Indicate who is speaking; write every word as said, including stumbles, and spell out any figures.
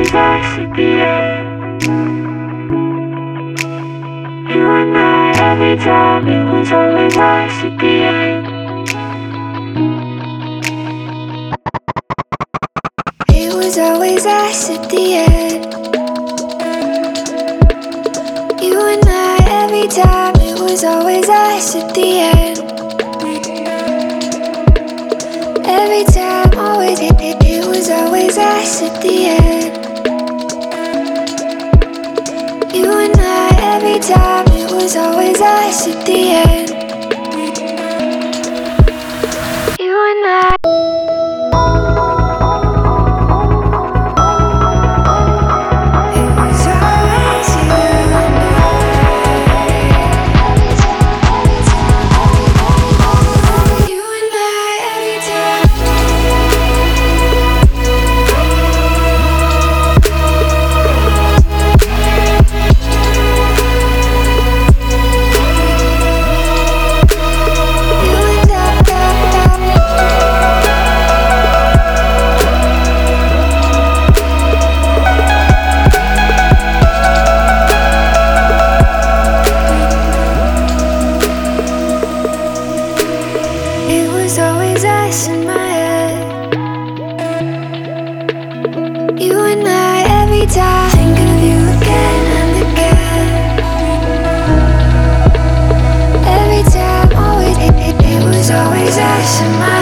Speaker 1: always us at the end. You and I, every time, it was always us at the end. It was always us at the end. You and I, every time, it was always us at the end. Every time, always, it, it, it was always us at the end. You and I, every time, it was always us at the end. You and I. In my head, you and I, every time, think of you again and again. Every time, always, it, it, it was always us in my